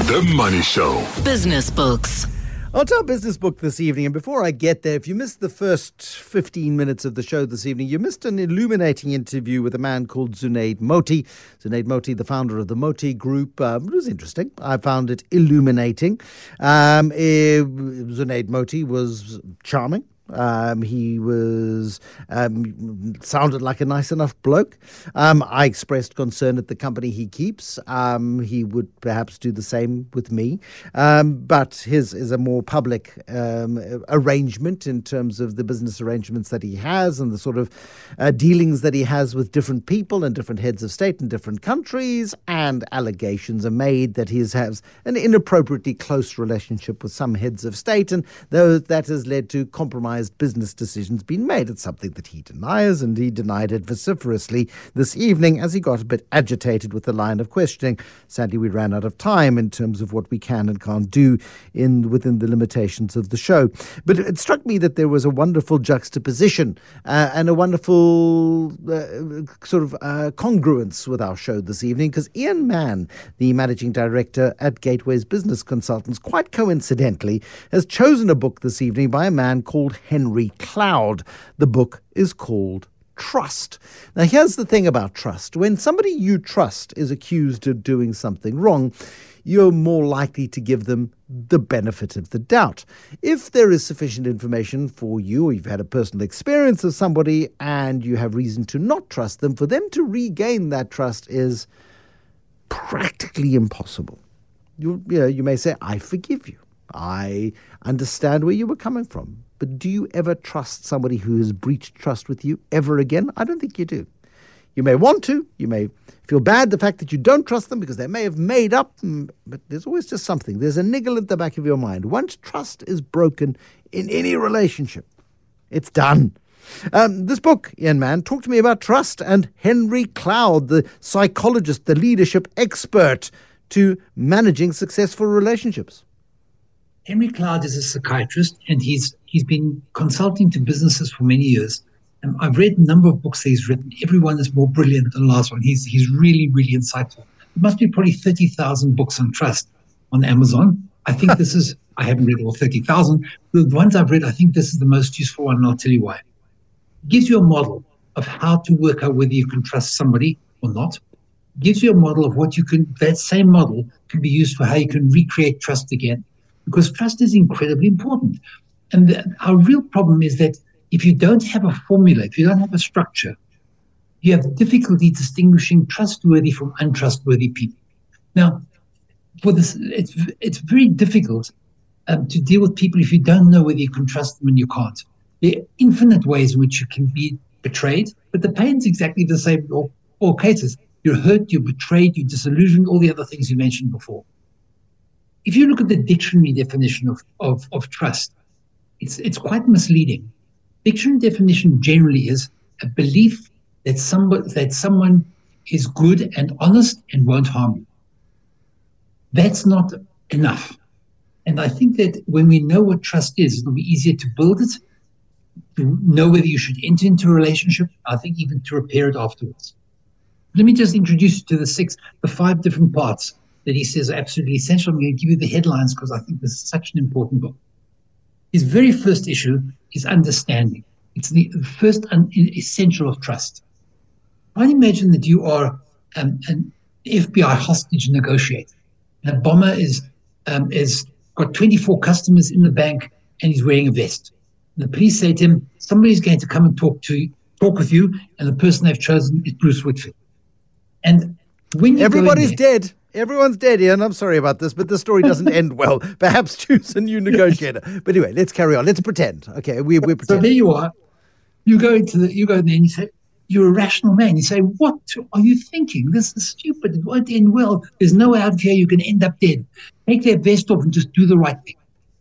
The Money Show. Business Books. On to our business book this evening, and before I get there, if you missed the first 15 minutes of the show this evening, you missed an illuminating interview with a man called Zunaid Moti. Zunaid Moti, the founder of the Moti Group. It was interesting. I found it illuminating. Zunaid Moti was charming. He was sounded like a nice enough bloke. I expressed concern at the company he keeps. He would perhaps do the same with me. But his is a more public arrangement in terms of the business arrangements that he has and the sort of dealings that he has with different people and different heads of state in different countries. And allegations are made that he has an inappropriately close relationship with some heads of state, and though that has led to compromise business decisions being made. It's something that he denies, and he denied it vociferously this evening as he got a bit agitated with the line of questioning. Sadly, we ran out of time in terms of what we can and can't do within the limitations of the show. But it struck me that there was a wonderful juxtaposition and a wonderful congruence with our show this evening, because Ian Mann, the managing director at Gateways Business Consultants, quite coincidentally, has chosen a book this evening by a man called Henry Cloud. The book is called Trust. Now, here's the thing about trust. When somebody you trust is accused of doing something wrong, you're more likely to give them the benefit of the doubt. If there is sufficient information for you, or you've had a personal experience of somebody and you have reason to not trust them, for them to regain that trust is practically impossible. You may say, I forgive you. I understand where you were coming from. But do you ever trust somebody who has breached trust with you ever again? I don't think you do. You may want to. You may feel bad the fact that you don't trust them because they may have made up, but there's always just something. There's a niggle at the back of your mind. Once trust is broken in any relationship, it's done. This book, Ian Mann, talked to me about trust, and Henry Cloud, the psychologist, the leadership expert to managing successful relationships. Henry Cloud is a psychiatrist, and he's been consulting to businesses for many years. I've read a number of books that he's written. Every one is more brilliant than the last one. He's really, really insightful. There must be probably 30,000 books on trust on Amazon. I think this is, I haven't read all 30,000. The ones I've read, I think this is the most useful one, and I'll tell you why. It gives you a model of how to work out whether you can trust somebody or not. It gives you a model of that same model can be used for how you can recreate trust again. Because trust is incredibly important. And our real problem is that if you don't have a formula, if you don't have a structure, you have difficulty distinguishing trustworthy from untrustworthy people. Now, for this, it's very difficult to deal with people if you don't know whether you can trust them and you can't. There are infinite ways in which you can be betrayed, but the pain's exactly the same in all cases. You're hurt, you're betrayed, you're disillusioned, all the other things you mentioned before. If you look at the dictionary definition of trust, it's quite misleading. Dictionary definition generally is a belief that someone is good and honest and won't harm you. That's not enough. And I think that when we know what trust is, it'll be easier to build it, to know whether you should enter into a relationship, I think even to repair it afterwards. Let me just introduce you to the 5 different parts that he says are absolutely essential. I'm going to give you the headlines because I think this is such an important book. His very first issue is understanding. It's the first essential of trust. I imagine that you are an FBI hostage negotiator. And a bomber is got 24 customers in the bank and he's wearing a vest. And the police say to him, somebody's going to come and talk with you, and the person they've chosen is Bruce Whitfield. And when everybody's dead. Everyone's dead, Ian. I'm sorry about this, but the story doesn't end well. Perhaps choose a new negotiator. But anyway, let's carry on. Let's pretend. Okay, we're pretending. So there you are. You go there and you say, you're a rational man. You say, what are you thinking? This is stupid. It won't end well. There's no way out of here. You're going to end up dead. Take that vest off and just do the right thing.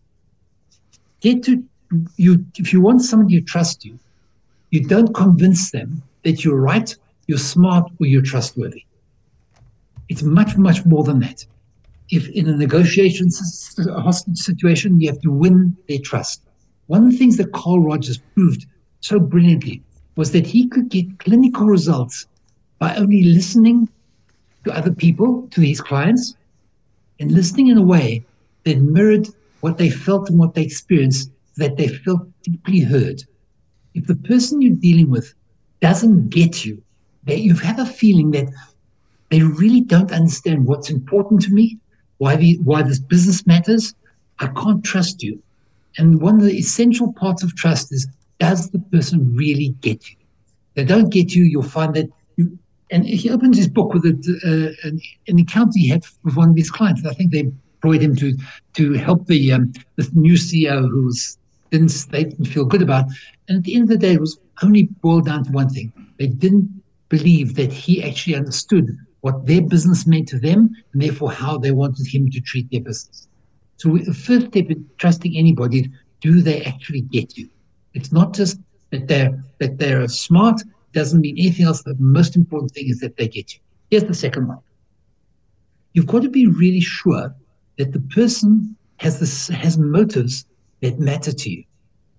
If you want somebody to trust you, you don't convince them that you're right, you're smart, or you're trustworthy. It's much, much more than that. If in a negotiation hostage situation, you have to win their trust. One of the things that Carl Rogers proved so brilliantly was that he could get clinical results by only listening to other people, to his clients, and listening in a way that mirrored what they felt and what they experienced, that they felt deeply heard. If the person you're dealing with doesn't get you, that you have a feeling that they really don't understand what's important to me, why this business matters, I can't trust you. And one of the essential parts of trust is, does the person really get you? If they don't get you, you'll find that you. And he opens his book with an encounter he had with one of his clients. I think they employed him to help the new CEO who they didn't feel good about. And at the end of the day, it was only boiled down to one thing: they didn't believe that he actually understood what their business meant to them, and therefore how they wanted him to treat their business. So the first step in trusting anybody, do they actually get you? It's not just that they're smart, doesn't mean anything else. The most important thing is that they get you. Here's the second one. You've got to be really sure that the person has motives that matter to you.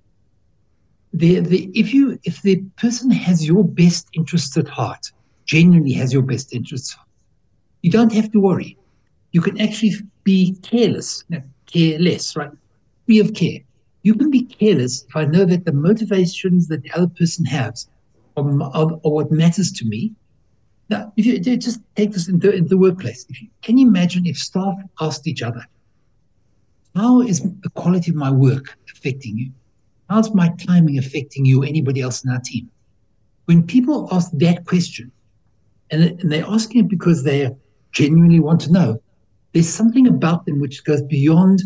If the person has your best interests at heart, genuinely has your best interests, you don't have to worry. You can actually be careless, right? Free of care. You can be careless if I know that the motivations that the other person has are what matters to me. Now, if you just take this in the workplace, can you imagine if staff asked each other, how is the quality of my work affecting you? How's my timing affecting you or anybody else in our team? When people ask that question, and they're asking it because they genuinely want to know, there's something about them which goes beyond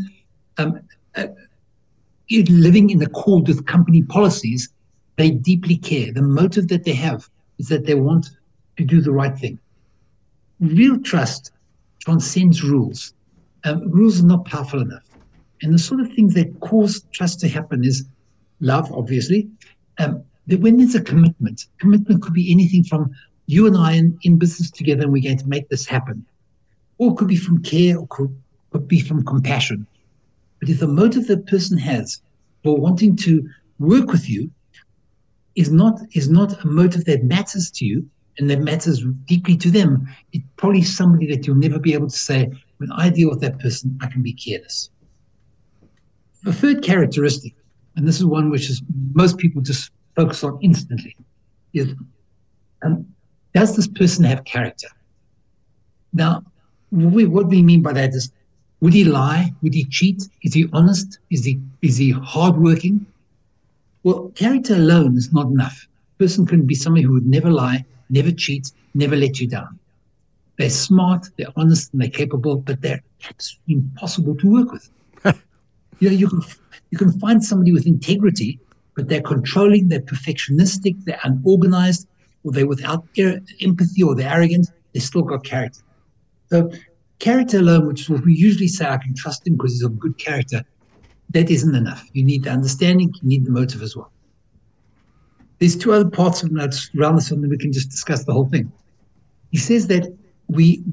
living in accord with company policies. They deeply care. The motive that they have is that they want to do the right thing. Real trust transcends rules. Rules are not powerful enough. And the sort of things that cause trust to happen is love, obviously. That when there's a commitment could be anything from you and I in business together and we're going to make this happen. Or it could be from care, or could be from compassion. But if the motive the person has for wanting to work with you is not a motive that matters to you and that matters deeply to them, it's probably somebody that you'll never be able to say, when I deal with that person, I can be careless. The third characteristic, and this is one which is most people just focus on instantly, is does this person have character? Now, what we mean by that is, would he lie? Would he cheat? Is he honest? Is he hardworking? Well, character alone is not enough. A person can be somebody who would never lie, never cheat, never let you down. They're smart, they're honest, and they're capable, but they're absolutely impossible to work with. You can find somebody with integrity, but they're controlling, they're perfectionistic, they're unorganized, or they're without empathy, or they're arrogant. They still got character. So character alone, which is what we usually say, I can trust him because he's of good character, that isn't enough. You need the understanding, you need the motive as well. There's two other parts of notes around this one that we can just discuss the whole thing. He says that we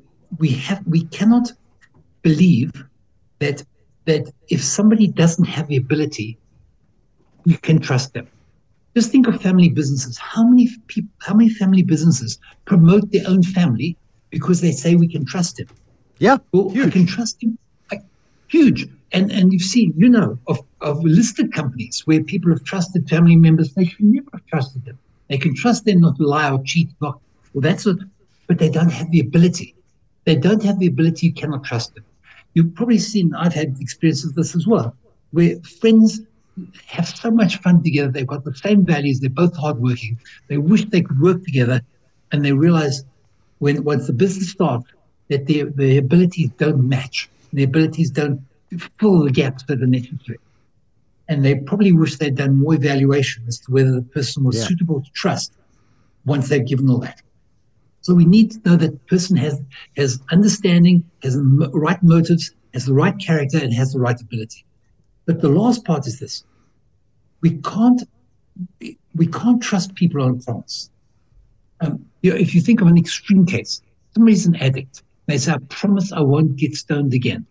cannot believe that if somebody doesn't have the ability, we can trust them. Just think of family businesses. How many family businesses promote their own family because they say we can trust him? Yeah, well, huge. We can trust him. Huge. And you've seen, of listed companies where people have trusted family members. They should never have trusted them. They can trust them not to lie or cheat. But they don't have the ability. They don't have the ability. You cannot trust them. You've probably seen, I've had experiences of this as well, where friends have so much fun together. They've got the same values. They're both hardworking. They wish they could work together. And they realize once the business starts that their abilities don't match. Their abilities don't fill the gaps that are necessary. And they probably wish they'd done more evaluation as to whether the person was suitable to trust once they've given all that. So we need to know that the person has understanding, has the right motives, has the right character, and has the right ability. But the last part is this. We can't trust people on a promise. If you think of an extreme case, somebody's an addict. They say, I promise I won't get stoned again.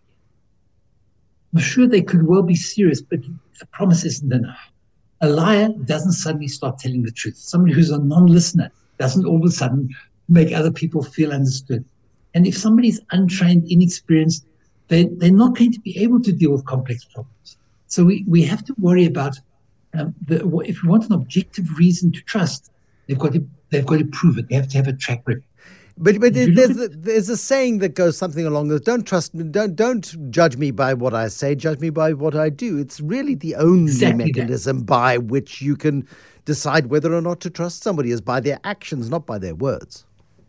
I'm sure they could well be serious, but the promise isn't enough. A liar doesn't suddenly start telling the truth. Somebody who's a non-listener doesn't all of a sudden make other people feel understood. And if somebody's untrained, inexperienced, they're not going to be able to deal with complex problems. So we have to worry about if we want an objective reason to trust, they've got to prove it. They have to have a track record. But there's a saying that goes something along those: "Don't trust me. Don't judge me by what I say. Judge me by what I do." It's really the only mechanism by which you can decide whether or not to trust somebody is by their actions, not by their words.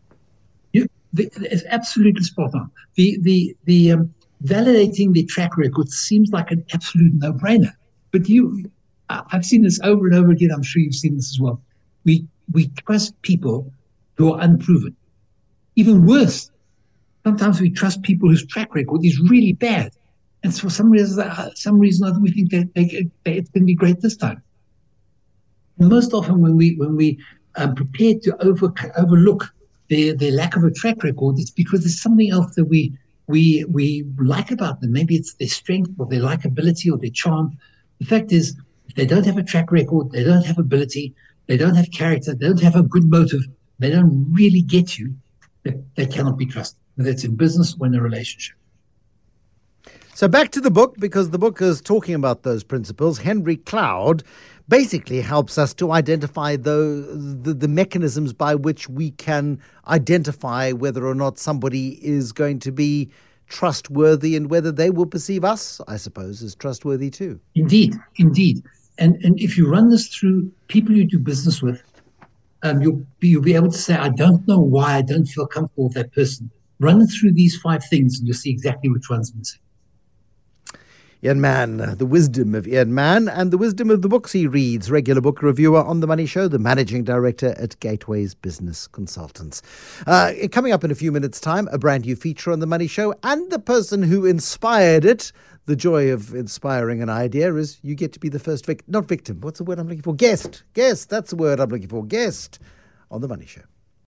It's absolutely spot on. The validating the track record seems like an absolute no-brainer. But I've seen this over and over again. I'm sure you've seen this as well. We trust people who are unproven. Even worse, sometimes we trust people whose track record is really bad, and for some reason or other, we think that it's going to be great this time. And most often, when we are prepared to overlook their lack of a track record, it's because there's something else that we like about them. Maybe it's their strength or their likability or their charm. The fact is, if they don't have a track record, they don't have ability, they don't have character, they don't have a good motive, they don't really get you, they cannot be trusted, whether it's in business or in a relationship. So back to the book, because the book is talking about those principles. Henry Cloud basically helps us to identify the mechanisms by which we can identify whether or not somebody is going to be trustworthy and whether they will perceive us, I suppose, as trustworthy too. Indeed. And if you run this through people you do business with, you'll be able to say, I don't know why I don't feel comfortable with that person. Run it through these 5 things and you'll see exactly which one's missing. Ian Mann, the wisdom of Ian Mann and the wisdom of the books he reads. Regular book reviewer on The Money Show, the managing director at Gateways Business Consultants. Coming up in a few minutes' time, a brand new feature on The Money Show, and the person who inspired it. The joy of inspiring an idea is you get to be the first not victim. What's the word I'm looking for? Guest. That's the word I'm looking for. Guest on The Money Show.